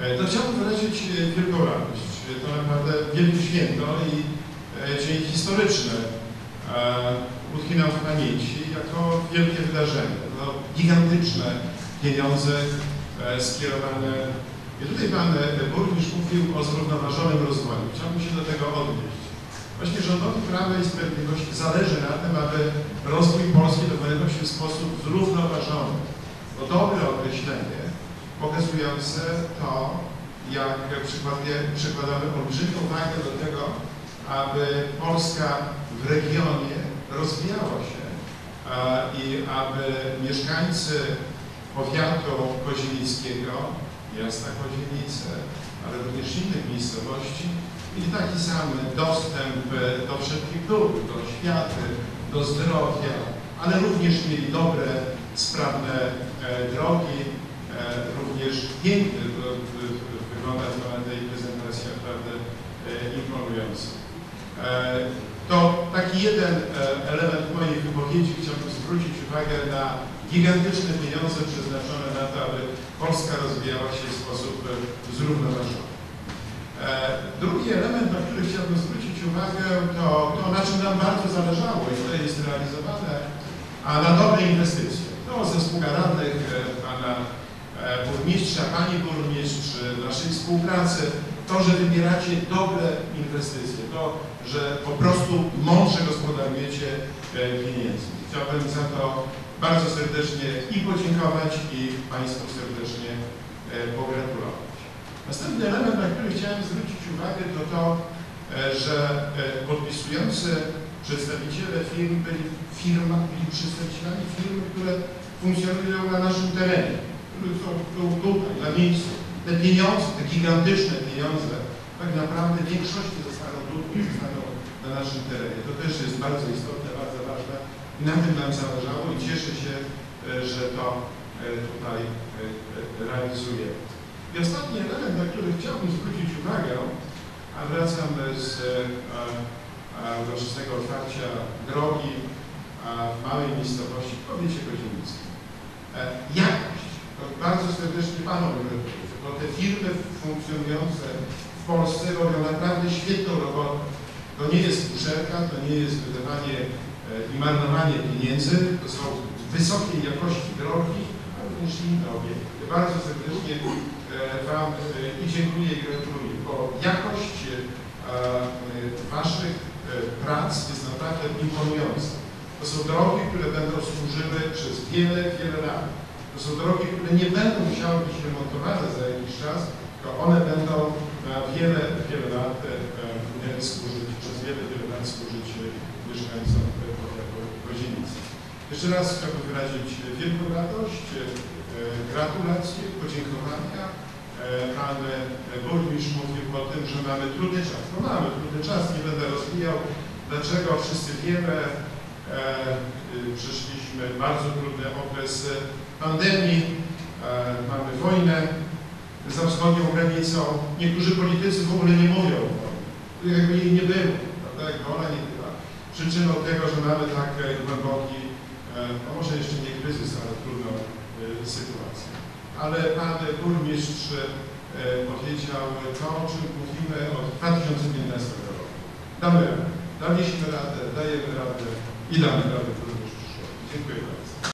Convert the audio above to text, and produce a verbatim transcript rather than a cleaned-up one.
To chciałbym wyrazić wielką radość. To naprawdę wielkie święto i dzień historyczny utkwi nam w pamięci jako wielkie wydarzenie. To gigantyczne pieniądze skierowane. I tutaj pan burmistrz mówił o zrównoważonym rozwoju. Chciałbym się do tego odnieść. Właśnie rządowi Prawa i Sprawiedliwości zależy na tym, aby rozwój Polski dokonywał się w sposób zrównoważony. To dobre określenie pokazujące to, jak przykładamy olbrzymią wagę do tego, aby Polska w regionie rozwijała się i aby mieszkańcy powiatu kozienieckiego, miasta Kozienice, ale również innych miejscowości, mieli taki sam dostęp do wszelkich dóbr, do oświaty, do zdrowia, ale również mieli dobre, sprawne drogi, również piękny, wygląda to na tej prezentacji naprawdę imponująco. To taki jeden element mojej wypowiedzi. Chciałbym zwrócić uwagę na gigantyczne pieniądze przeznaczone na to, aby Polska rozwijała się w sposób zrównoważony. Drugi element, na który chciałbym zwrócić uwagę, to to, na czym nam bardzo zależało i to jest realizowane, a na dobre inwestycje. To zespółka radnych, pana burmistrza, pani burmistrz, naszej współpracy, to, że wybieracie dobre inwestycje, to, że po prostu mądrze gospodarujecie pieniędzmi. Chciałbym za to bardzo serdecznie i podziękować, i Państwu serdecznie pogratulować. Następny element, na który chciałem zwrócić uwagę, to to, że podpisujący przedstawiciele firm byli, firma, byli przedstawicielami firm, które funkcjonują na naszym terenie, które są tutaj, na miejscu. Te pieniądze, te gigantyczne pieniądze, tak naprawdę w większości zostaną tutaj, zostaną na naszym terenie. To też jest bardzo istotne, bardzo ważne i na tym nam zależało i cieszę się, że to tutaj realizujemy. I ostatni element, na który chciałbym zwrócić uwagę, a wracam z uroczystego otwarcia drogi w małej miejscowości w powiecie kozienieckim. Jakość. To bardzo serdecznie Panu gratuluję, bo te firmy funkcjonujące w Polsce robią naprawdę świetną robotę. To nie jest uszerka, to nie jest wydawanie i marnowanie pieniędzy, to są wysokiej jakości drogi, ale również inne obiekty. Bardzo serdecznie Wam i dziękuję i gratuluję, bo jakość Waszych prac jest naprawdę imponująca. To są drogi, które będą służyły przez wiele, wiele lat. To są drogi, które nie będą musiały być remontowane za jakiś czas, tylko one będą na wiele, wiele lat służyć, przez wiele, wiele lat służyć mieszkańcom powiatu Kozienicy. Jeszcze raz chciałbym wyrazić wielką radość, gratulacje, podziękowania. Pan burmistrz mówił o tym, że mamy trudny czas. No mamy trudny czas, nie będę rozwijał, dlaczego wszyscy wiemy. Przeszliśmy bardzo trudny okres pandemii, mamy wojnę za wschodnią granicą. Niektórzy politycy w ogóle nie mówią o wojnie. Jakby jej nie było, prawda? Jakby ona nie była przyczyną tego, że mamy tak głęboki, no może jeszcze nie kryzys, ale trudną sytuację. Ale pan burmistrz powiedział to, o czym mówimy od dwa tysiące piętnastego roku. Damy radę. Daliśmy radę, dajemy radę i damy radę również w przyszłości. Dziękuję bardzo.